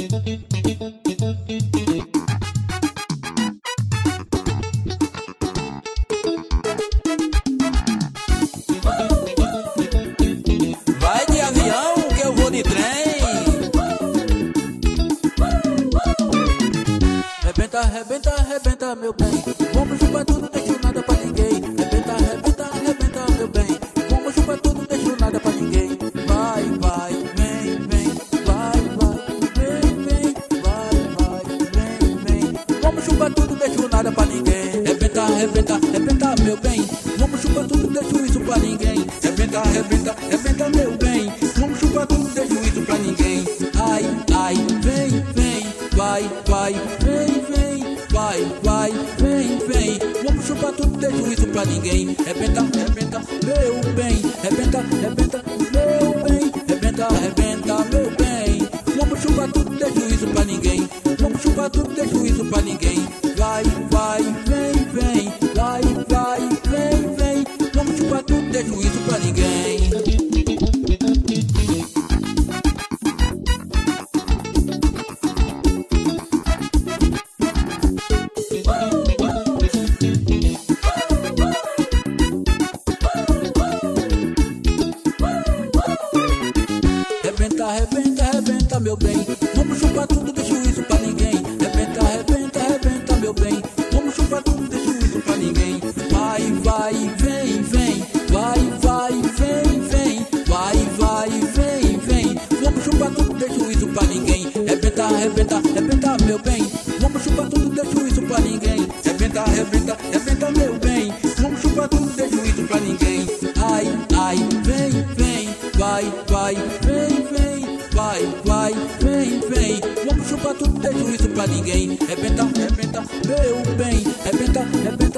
Vai de avião que eu vou de trem. Rebenta, rebenta, rebenta, meu bem. Vamos chupar tudo, não deixo nada pra ninguém. Rebenta, rebenta, rebenta, meu bem. Vamos chupar tudo, não deixo nada pra ninguém. Vai, vai, vem, vem. Vai, vai, vem, vem. Vai, vai, vem, vem. Vamos chupar tudo, não deixo nada pra ninguém. Rebenta, rebenta, rebenta, meu bem. Vamos chupar tudo, não deixo isso pra ninguém. Rebenta, rebenta, rebenta, meu bem. Vamos chupar tudo, não deixo isso pra ninguém. Ai, ai, vem, vem. Vai, vai, vem, vem. Vai, vai, vem, vem. Vamos chupar tudo, não deixo isso pra ninguém. Rebenta, rebenta, meu bem. Rebenta, rebenta, meu bem. Rebenta, rebenta, meu bem. Vamos chupar tudo, não deixo isso pra ninguém. Vamos chupar tudo, não deixo isso pra ninguém. Vai, vai, vem, vem. Vai, vai, vem, vem. Vamos chupar tudo, não deixo isso pra ninguém. Rebenta, rebenta, rebenta, meu bem. Vamos chupar tudo, deixo isso pra ninguém. Rebenta, rebenta, rebenta, meu bem. Vamos chupar tudo, deixo isso pra ninguém. Vai, vai, vem, vem. Vai, vai, vem, vem. Vai, vai, vem, vem. Vamos chupar tudo, deixo isso pra ninguém. Rebenta, rebenta, rebenta, meu bem. Vamos chupar tudo, deixo isso pra ninguém. Rebenta, rebenta, rebenta, meu bem. Vamos chupar tudo, deixo isso pra ninguém. Ai, ai, vem, vem. Vai, vai, vem, vem. Vai, vai, vem, vem. Vamos chupar tudo, deixo isso pra ninguém. Rebenta, rebenta, meu bem. Rebenta, rebenta.